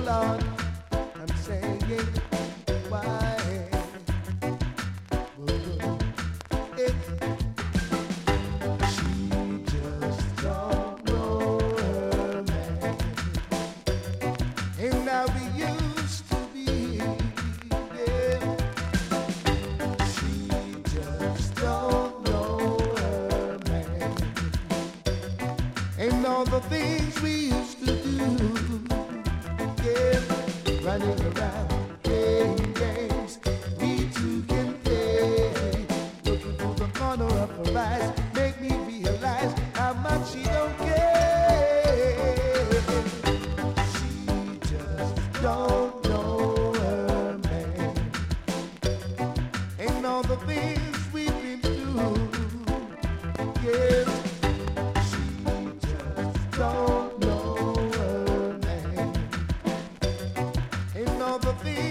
Lord, I'm saying why? It, she just don't know her man. And now we used to be, yeah. She just don't know her man. And all the things we used to do, yeah, running around, playing games, we two can play. Looking through the corner of her eyes, make me realize how much she don't care. She just don't know her man. And all the things we've been through, yeah. She just don't know her man. And all the things